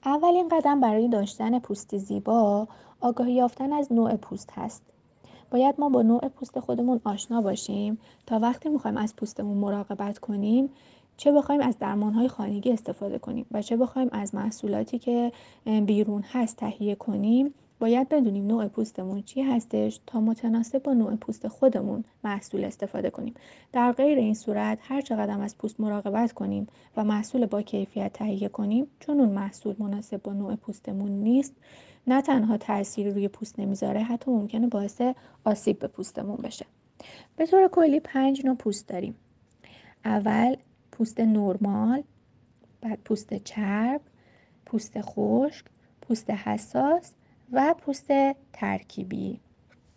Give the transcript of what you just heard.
اولین قدم برای داشتن پوستی زیبا آگاهی یافتن از نوع پوست هست. باید ما با نوع پوست خودمون آشنا باشیم تا وقتی میخوایم از پوستمون مراقبت کنیم، چه بخوایم از درمانهای خانگی استفاده کنیم و چه بخوایم از محصولاتی که بیرون هست تهیه کنیم، باید بدونیم نوع پوستمون چی هستش تا متناسب با نوع پوست خودمون محصول استفاده کنیم. در غیر این صورت هر چقدر از پوست مراقبت کنیم و محصول با کیفیت تهیه کنیم، چون اون محصول مناسب با نوع پوستمون نیست، نه تنها تأثیری روی پوست نمیذاره، حتی ممکنه باعث آسیب به پوستمون بشه. به طور کلی 5 نوع پوست داریم. اول پوست نرمال، بعد پوست چرب، پوست خشک، پوست حساس و پوست ترکیبی.